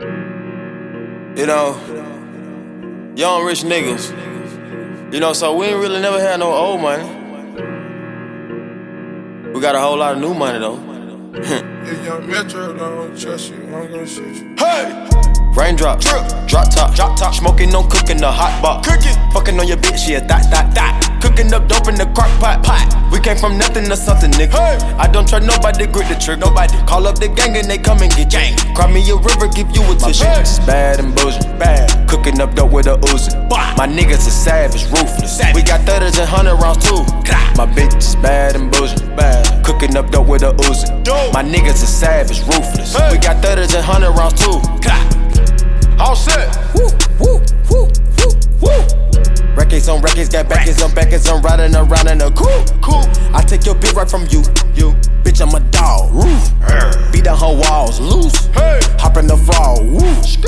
You know, young rich niggas. You know, so we ain't really never had no old money. We got a whole lot of new money though. If Young Metro don't trust you, I'm gonna shoot you. Hey! Raindrop, drop top, smoking on cooking the hot box. Fucking on your bitch, yeah, that. Cooking up dope in the crock pot. We came from nothing to something, nigga. Hey. I don't try nobody, grip the trick. Nobody call up the gang and they come and get gang. Cry me a river, give you a tissue. My bitch is bad and bullshit, bad. Cooking up dope with a Uzi. My niggas is savage, ruthless. We got 30s and 100 rounds too. My bitch is bad and bullshit, bad. Cooking up dope with a Uzi. My niggas is savage, ruthless. We got 30s and 100 rounds too. All set. Woo, woo, woo, woo, woo. Records on records, got backers on backers. I'm riding around in a cool. I take your bitch right from you. Bitch, I'm a dog. Beat down her walls, loose. Hop in the fall, woo.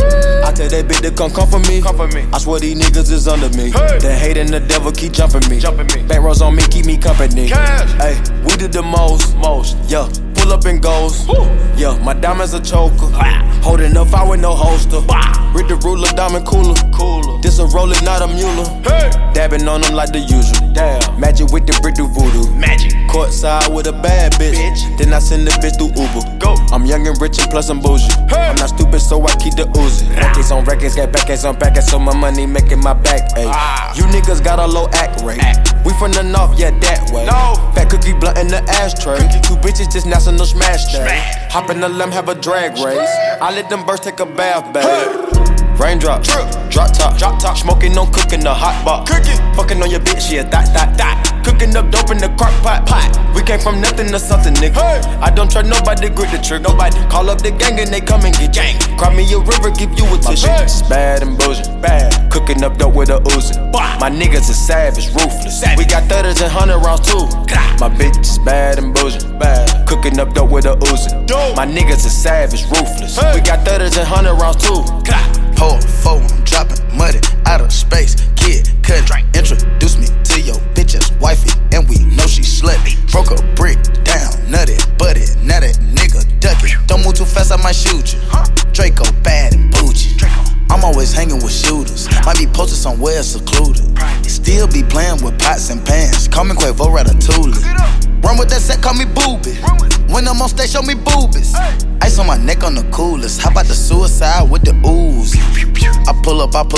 I tell that bitch to come for me. I swear these niggas is under me. The hate and the devil keep jumping me. Bank rolls on me, keep me company. Hey, we did the most. Yeah. Pull up and goes. Yeah, my diamonds a choker. Holding up fire with no holster. Read the ruler, diamond cooler. This a roller, not a mule. Dabbing on them like the usual. Magic with the brick do voodoo. Courtside with a bad bitch. Then I send the bitch through Uber. I'm young and rich and plus I'm bougie. I'm not stupid, so I keep the Uzi. Records on records, got backers on backers, so my money making my back ache. You niggas got a low act rate. We from the north, yeah, that way. Fat cookie blunt in the ashtray. Two bitches just national smash day. Hop in the limb, have a drag race. I let them birds take a bath, babe. Raindrop, drop top, smoking on cooking the hot box. Fucking on your bitch, yeah, that. Cooking up dope in the crock pot. We came from nothing to something, nigga. I don't try nobody, grip the trick. Nobody call up the gang and they come and get gang. Cry me a river, give you a tissue. My bitch is bad and bullshit, bad. Cooking up dope with a Uzi. My niggas is savage, ruthless. We got 30s and 100 rounds too. My bitch is bad and bullshit, bad. Cooking up dope with a Uzi. My niggas is savage, ruthless. We got 30s and 100 rounds too. Hold four, I'm dropping money out of space. Kid, cut, introduce me to your bitch's wifey, and we know she slutty. Broke a brick down, nutty, butty. Now that nigga ducky. Don't move too fast, I might shoot you. Draco bad and bougie. I'm always hanging with shooters. Might be posted somewhere secluded. Still be playing with pots and pans. Call me Quavo Ratatouille. Run with that set, call me Booby. When I'm on stage, show me boobies. Ice on my neck on the coolest. How about the suicide with the ooze? I pull up, I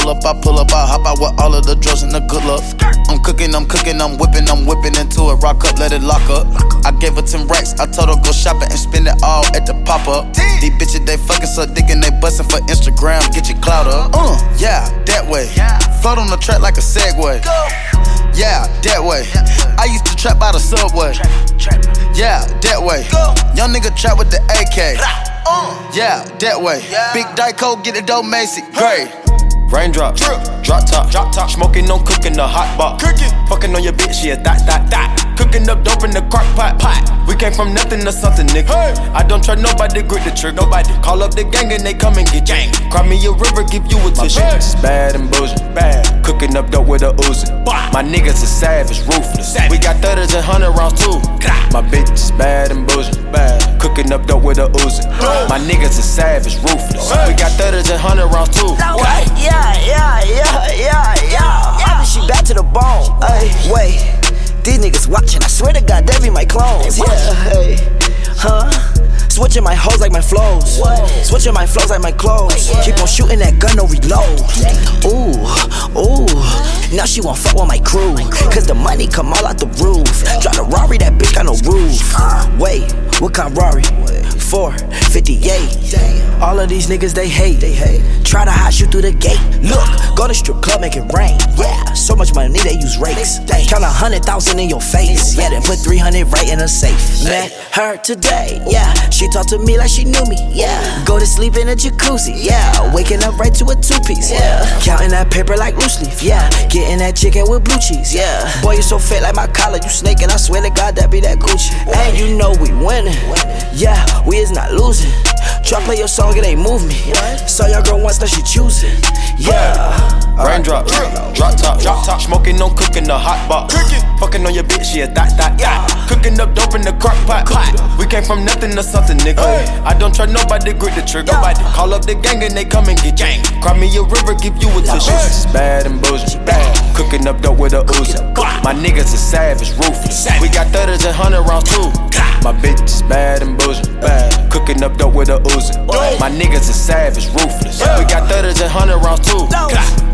hop out with all of the drugs and the good luck. I'm cooking, I'm whipping into it. Rock up, let it lock up. I gave her 10 racks, I told her go shopping and spend it all at the pop-up. These bitches, they fucking so dick and they bustin' for Instagram, get your clout up. Yeah, that way. Float on the track like a Segway. Yeah, that way. I used to trap by the subway. Yeah, that way. Young nigga trap with the AK. Yeah, that way. Big Dyco, get it dope, Macy. Great. Raindrop, drop top, smoking on cooking the hot box. Fucking on your bitch, yeah, that. Cooking up dope in the crock pot. We came from nothing to something, nigga. I don't try nobody, grip the trick. Nobody call up the gang and they come and get gang. Cry me a river, give you a tissue. My bitch is bad and bullshit, bad. Cooking up dope with a Uzi. My niggas is savage, ruthless. We got 30s and 100 rounds too. My bitch is bad and bullshit, bad. Cooking up dope with a Uzi. My niggas is savage, ruthless. We got 30s and 100 rounds too. Yeah. I be she back to the bone. Ay, wait, these niggas watching. I swear to God, they be my clones. Yeah, hey, Switching my hoes like my flows. Switching my flows like my clothes. Keep on shooting that gun, no reload. Ooh, now she won't fuck with my crew. Cause the money come all out the roof. Drive a Rari, that bitch got no roof. Wait, what kind Rari? 458. All of these niggas they hate. Try to hide you through the gate. Look, go to strip club, make it rain. Yeah, so much money they use rakes. Count 100,000 in your face. Yeah, then put 300 right in a safe. Met her today. Yeah, she talked to me like she knew me. Yeah, go to sleep in a jacuzzi. Yeah, waking up right to a two-piece. Yeah, counting that paper like loose leaf. Yeah, getting that chicken with blue cheese. Yeah, boy you so fat like my collar, you snaking. I swear to God that be that Gucci. And you know we winning. Yeah, we is not losing. Try play your song, it ain't move me. Saw your girl once, now she choosing. Yeah. Raindrop, drop top, smoking on cooking the hot box. Fucking on your bitch, she a that. Cooking up dope in the crock pot. We came from nothing to something, nigga. I don't try nobody, grip the trigger. Call up the gang and they come and get gang. Cry me a river, give you a tissue. It's bad and bullshit. Cooking up dope with a Uzi. My niggas is savage, ruthless. We got 30s and 100 rounds too. My bitch is bad and bullshit. Cooking up dope with a Uzi. My niggas is savage, ruthless. We got 30s and 100 rounds too.